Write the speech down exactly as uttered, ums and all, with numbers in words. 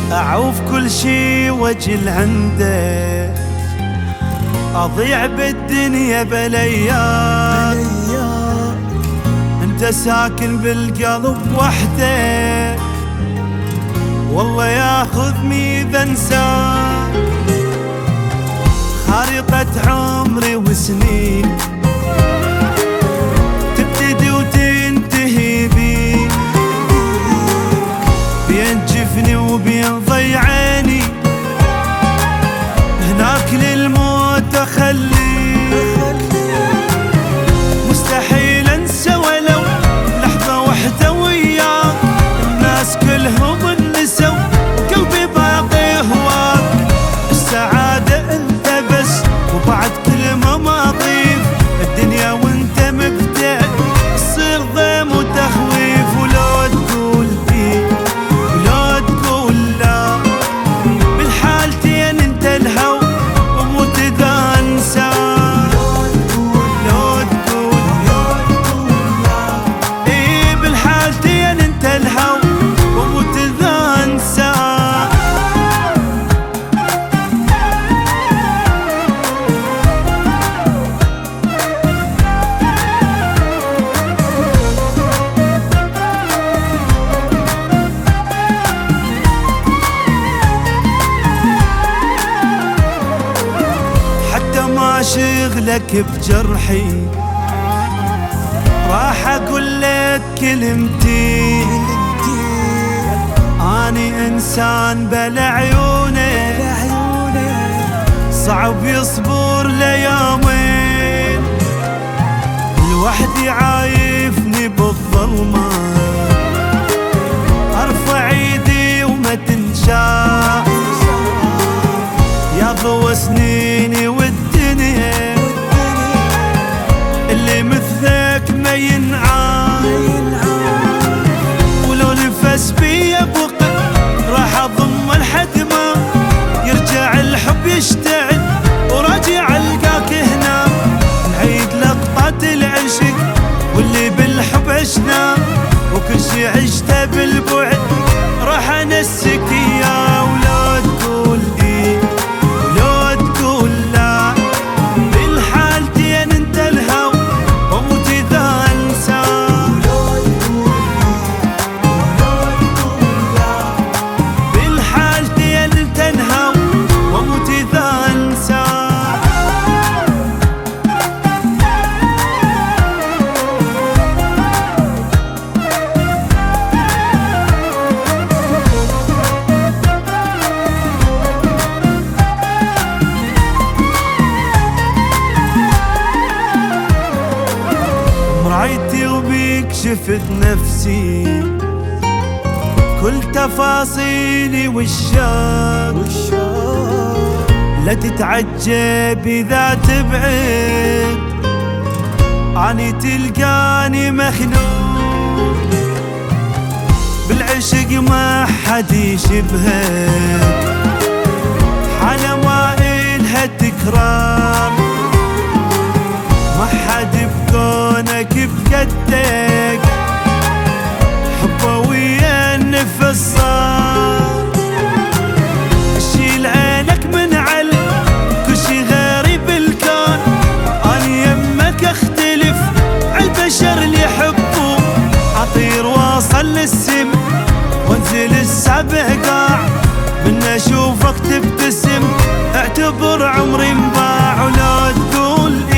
أعوف كل شي وجل عنده، أضيع بالدنيا بلياك، انت ساكن بالقلب وحده، والله ياخذني اذا انساك. خارطة عمري وسنين تبتدي وتنتهي بي، بين جفني وبين ضيعاني، هناك للموت اخليك. مستحيل انسى ولو لحظة واحدة وياك، الناس كلهم انسوا وقلبي باقي هواك. السعادة انت بس وبعد كلمة ما اضيف، الدنيا وانت مبدع تصير ضيم وتخويف. ولو تقول ايه ولو تقول لا، بالحالتين انت الهوى وموت اذا انسى. لو تقول ايه بالحالتين انت الهوى وموت اذا انسى. ما شغلك بجرحي راح اقول لك كلمتي، اني انسان بلا عيوني صعب يصبر ليومين، لوحدي عايفني بالظلمة، ارفع ايدي وما تنشاف يا ضوء سنيني والدنيا، اللي مثلك ما ينعاد. ولو نفس بي بقى راح اضم لحد ما يرجع الحب يشتعل، وراجع القاك هنا نعيد لقطات العشق واللي بالحب عشنا، وكل شي عشته بالبعد راح انسك اياه. ولا تقول ايه ولو تقول لا، بالحالتين انت الهوى وموت اذا انسى. بالحالتين انت الهوى وموت اذا انسى. رعيتي وبيك شفت نفسي كل تفاصيلي والشاق، لا تتعجب اذا تبعد عني تلقاني مخنوق، بالعشق ما حد يشبهك، حالة ما إلها تكرار، ما حد بكونك بقدك، حبه ويا النفس صار. شيل عينك من علم كل شي غيري بالكون، اني يمك اختلف عالبشر اللي يحبوا، اطير واصل للسم وانزل السبع قاع، من اشوفك تبتسم اعتبر عمري انباع. ولا تقول